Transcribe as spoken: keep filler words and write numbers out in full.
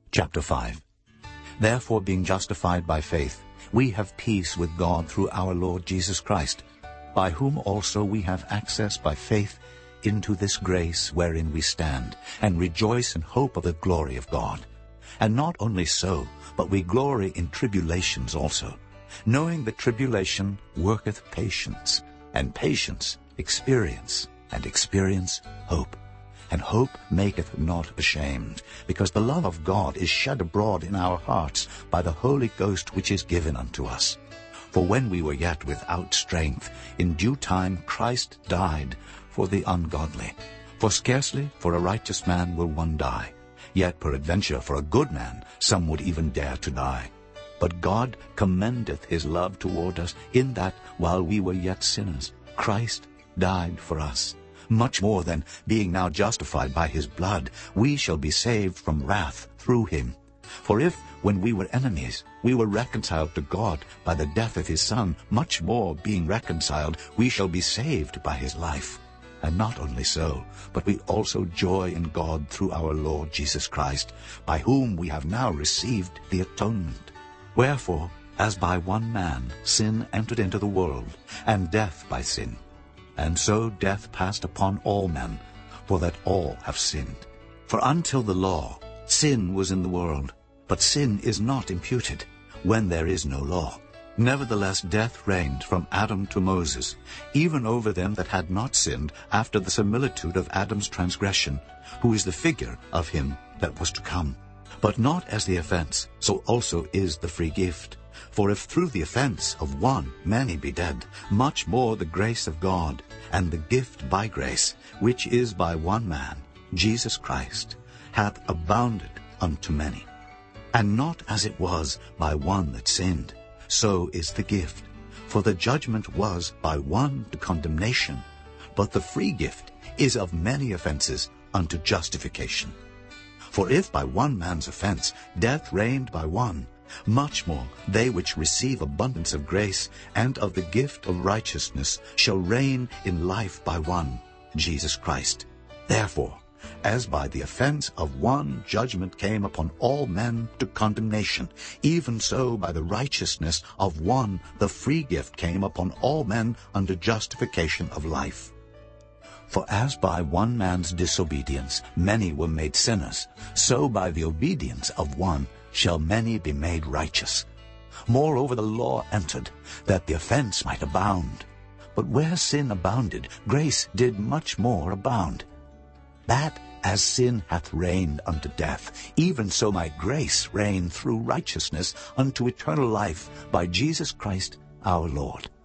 Chapter five. Therefore, being justified by faith, we have peace with God through our Lord Jesus Christ, by whom also we have access by faith into this grace wherein we stand, and rejoice in hope of the glory of God. And not only so, but we glory in tribulations also, knowing that tribulation worketh patience, and patience experience, and experience hope. And hope maketh not ashamed, because the love of God is shed abroad in our hearts by the Holy Ghost which is given unto us. For when we were yet without strength, in due time Christ died for the ungodly. For scarcely for a righteous man will one die, yet peradventure for a good man some would even dare to die. But God commendeth his love toward us, in that, while we were yet sinners, Christ died for us. Much more than, being now justified by his blood, we shall be saved from wrath through him. For if, when we were enemies, we were reconciled to God by the death of his Son, much more, being reconciled, we shall be saved by his life. And not only so, but we also joy in God through our Lord Jesus Christ, by whom we have now received the atonement. Wherefore, as by one man sin entered into the world, and death by sin, and so death passed upon all men, for that all have sinned. For until the law, sin was in the world, but sin is not imputed, when there is no law. Nevertheless death reigned from Adam to Moses, even over them that had not sinned, after the similitude of Adam's transgression, who is the figure of him that was to come. But not as the offense, so also is the free gift. For if through the offense of one many be dead, much more the grace of God, and the gift by grace, which is by one man, Jesus Christ, hath abounded unto many. And not as it was by one that sinned, so is the gift. For the judgment was by one to condemnation, but the free gift is of many offenses unto justification. For if by one man's offense death reigned by one, much more they which receive abundance of grace and of the gift of righteousness shall reign in life by one, Jesus Christ. Therefore, as by the offense of one judgment came upon all men to condemnation, even so by the righteousness of one the free gift came upon all men unto justification of life. For as by one man's disobedience many were made sinners, so by the obedience of one shall many be made righteous. Moreover the law entered, that the offense might abound. But where sin abounded, grace did much more abound. That as sin hath reigned unto death, even so might grace reign through righteousness unto eternal life by Jesus Christ our Lord.